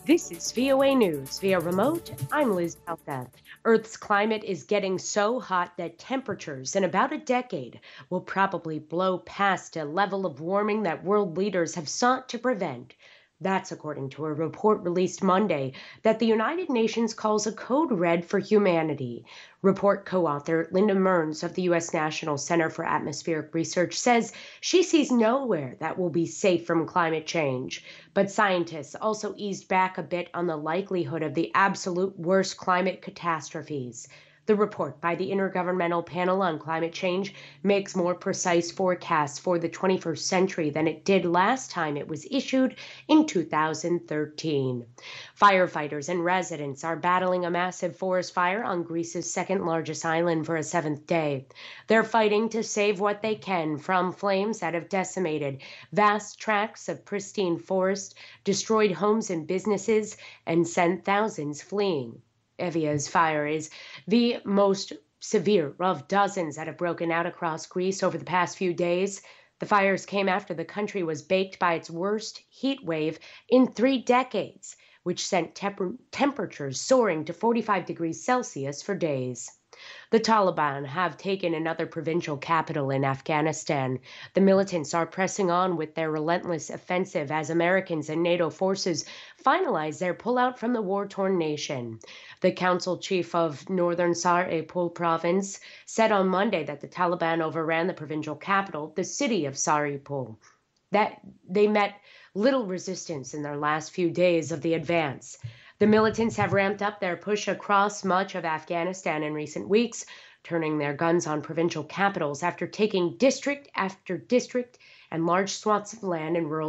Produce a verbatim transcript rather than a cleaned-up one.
This is V O A News via remote. I'm Liz Palka. Earth's climate is getting so hot that temperatures in about a decade will probably blow past a level of warming that world leaders have sought to prevent. That's according to a report released Monday that the United Nations calls a code red for humanity. Report co-author Linda Mearns of the U S National Center for Atmospheric Research says she sees nowhere that will be safe from climate change. But scientists also eased back a bit on the likelihood of the absolute worst climate catastrophes. The report by the Intergovernmental Panel on Climate Change makes more precise forecasts for the twenty-first century than it did last time it was issued in two thousand thirteen. Firefighters and residents are battling a massive forest fire on Greece's second largest island for a seventh day. They're fighting to save what they can from flames that have decimated vast tracts of pristine forest, destroyed homes and businesses, and sent thousands fleeing. Evia's fire is the most severe of dozens that have broken out across Greece over the past few days. The fires came after the country was baked by its worst heat wave in three decades, which sent temper- temperatures soaring to forty-five degrees Celsius for days. The Taliban have taken another provincial capital in Afghanistan. The militants are pressing on with their relentless offensive as Americans and NATO forces finalize their pullout from the war-torn nation. The council chief of northern Sar-e-Pol province said on Monday that the Taliban overran the provincial capital, the city of Sar-e-Pol, that they met little resistance in their last few days of the advance. The militants have ramped up their push across much of Afghanistan in recent weeks, turning their guns on provincial capitals after taking district after district and large swaths of land in rural